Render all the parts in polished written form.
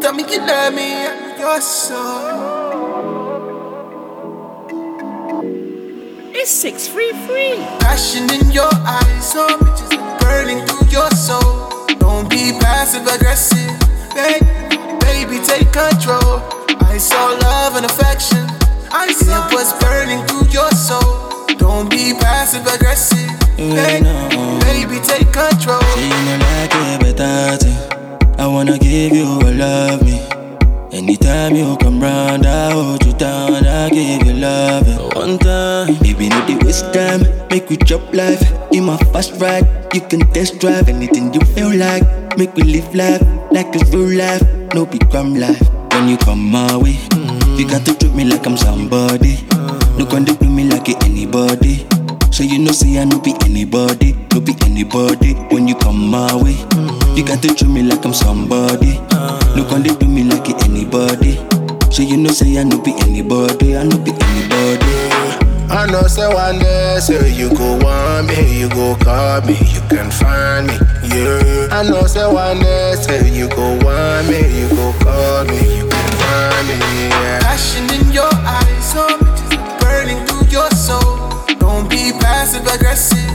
Tell me you love me, you're so. It's 633. Passion in your eyes, so bitches burning through your soul. Don't be passive aggressive, baby, take control. I saw love and affection. I saw what's burning through your soul. Don't be passive aggressive, baby, take control. See you know like a better thing. I wanna give you all love me. Anytime you come round, I hold you down, I give you love. One time, baby, no the waste time. Make we chop life in my fast ride. You can test drive anything you feel like. Make we live life like it's real life, no big crime life. When you come my way, you got to treat me like I'm somebody. No gonna do me like anybody. So you know say I no be anybody, no be anybody. When you come my way, you got to treat me like I'm somebody. No gonna do me like anybody. So you know say I no be anybody, I no be anybody. I know say one day, say you go want me, you go call me, you can find me, yeah. I know say one day, say you go want me, you go call me, you can find me, yeah. Passion in your eyes, so bitches burning through your soul. Don't be passive aggressive,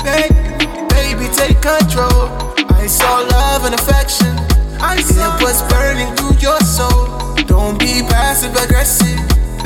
baby, take control. I saw love and affection. I saw what's burning through your soul. Don't be passive aggressive,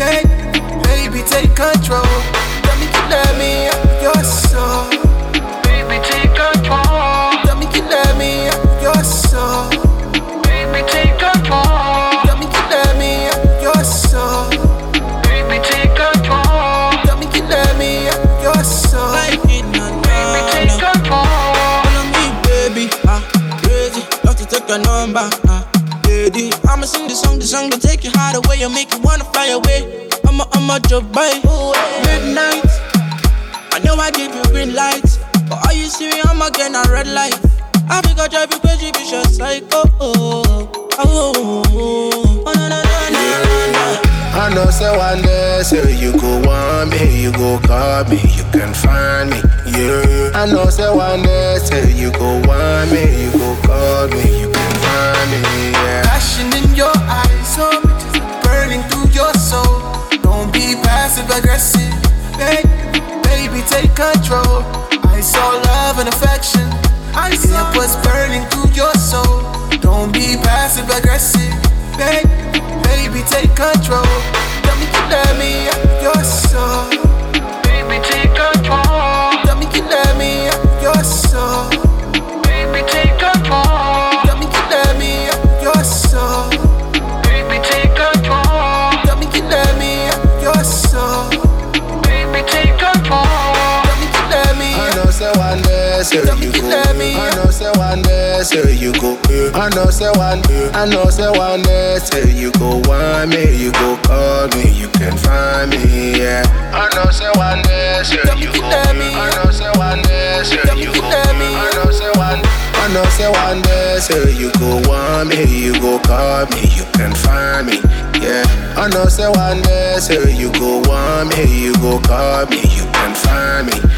baby, take control. Tell me you love me, you're so. Baby, take control. Tell me you love me, you're so. Baby, take control. Tell me you love me, you're so. Baby, take control. Tell me you love me, you're so. Baby, take control. Follow me, baby, crazy, love to take your number, lady. I'ma sing the song to take your heart away and make you wanna fly away. I'ma drop by midnight. I know I give you green lights, but are you serious? I'ma get a red light. I think I drive you crazy, be just psycho. I know say one day, say you go want me, you go call me, you can find me, yeah. I know say one day, say you go want me, you go call me, you can find me, yeah. Passion in your eyes, so bitches burning through your soul. Don't be passive aggressive, baby, take control. I saw love and affection. I saw what's burning through your soul. Don't be passive aggressive, baby, take control. Tell me you love me, you're so. Baby, take control. Tell me you love me, you're so. Baby, take control. Tell me you love me, you're so. Baby, take control. Tell me you love me, you're so. Baby, take control. Tell me you love me. I know say one day, say you go. I know say one day, say you go. I know say one day, say you go want me, you go call me, you can find me, yeah. I know say one day, say you go. I know say one day, say you go. I know say one day, say you go want me, you go call me, you can find me, yeah. I know say one day, say you go want me, you go call me, you can find me.